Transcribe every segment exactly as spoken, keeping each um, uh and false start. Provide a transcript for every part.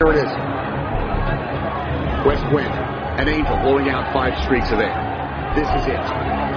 Here it is. West wind. An angel blowing out five streaks of air. This is it.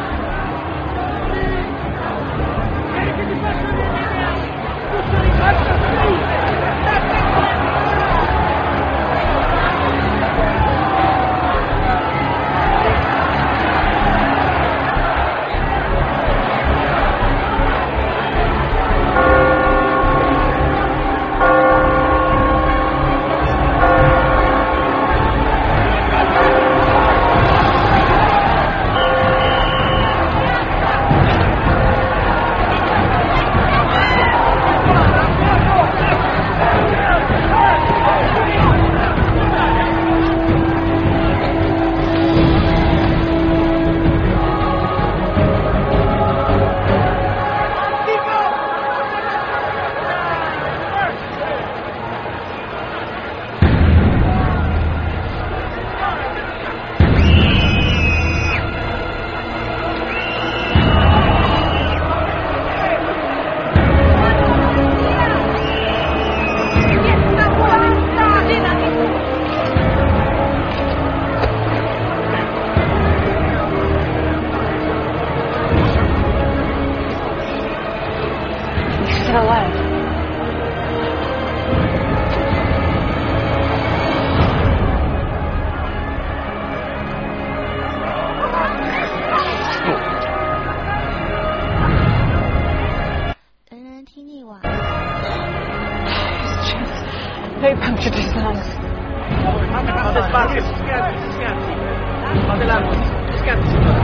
They punctured his lungs. Despacio, schianti, schianti. Adelante, schianti, signora.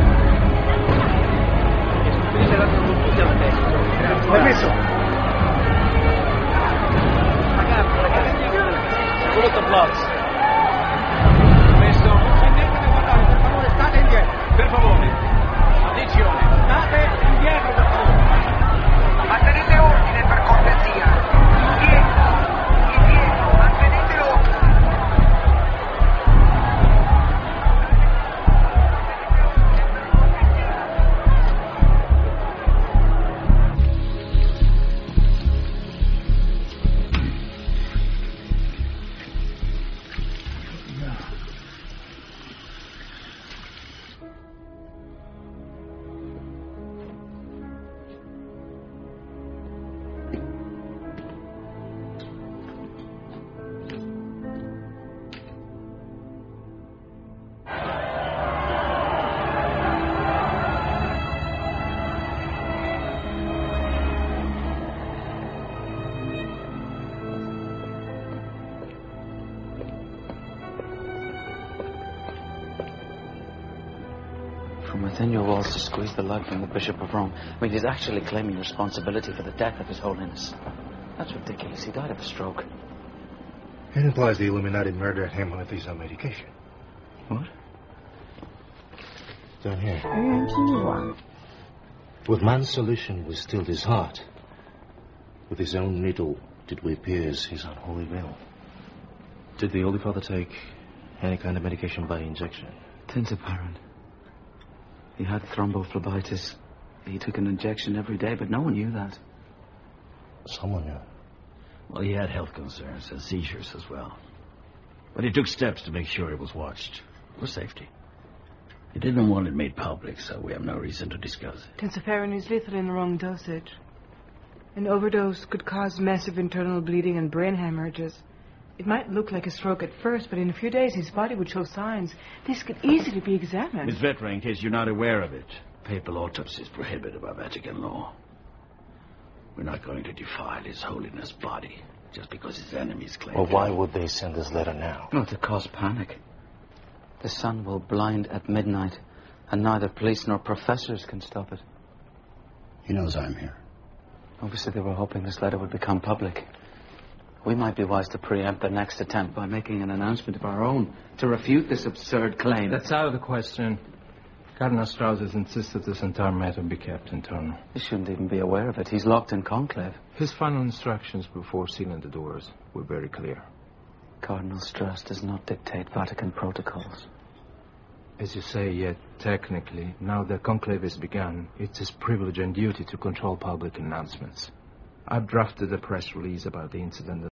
Escupirete con tutti alla testa. Permesso. Ragazzi, ragazzi. Voluto blocks. Permesso. Scendete e guardate, per favore, state indietro. Per favore. Attenzione, state indietro, per favore. Mantenete ordine, per cortesia. Indietro. From within your walls to squeeze the life from the Bishop of Rome. I mean, he's actually claiming responsibility for the death of His Holiness. That's ridiculous. He died of a stroke. It implies the Illuminati murdered him with his own medication. What? Down here. 人人听力网 With man's solution we stilled his heart. With his own needle did we pierce his unholy veil. Did the Holy Father take any kind of medication by injection? Tinzaparin. He had thrombophlebitis. He took an injection every day, but no one knew that. Someone knew. Well, he had health concerns and seizures as well. But he took steps to make sure he was watched for safety. He didn't want it made public, so we have no reason to discuss it. Tinzaparin is lethal in the wrong dosage. An overdose could cause massive internal bleeding and brain hemorrhages. It might look like a stroke at first, but in a few days his body would show signs. This could easily be examined. Miss Vetra, in case you're not aware of it, papal autopsy is prohibited by Vatican law. We're not going to defile His Holiness' body just because his enemies claim. Well, why would they send this letter now? Oh, to cause panic. The sun will blind at midnight, and neither police nor professors can stop it. He knows I'm here. Obviously, they were hoping this letter would become public. We might be wise to preempt the next attempt by making an announcement of our own to refute this absurd claim. That's out of the question. Cardinal Strauss has insisted this entire matter be kept internal. He shouldn't even be aware of it. He's locked in conclave. His final instructions before sealing the doors were very clear. Cardinal Strauss does not dictate Vatican protocols. As you say, yet technically, now that conclave has begun, it's his privilege and duty to control public announcements. I've drafted a press release about the incident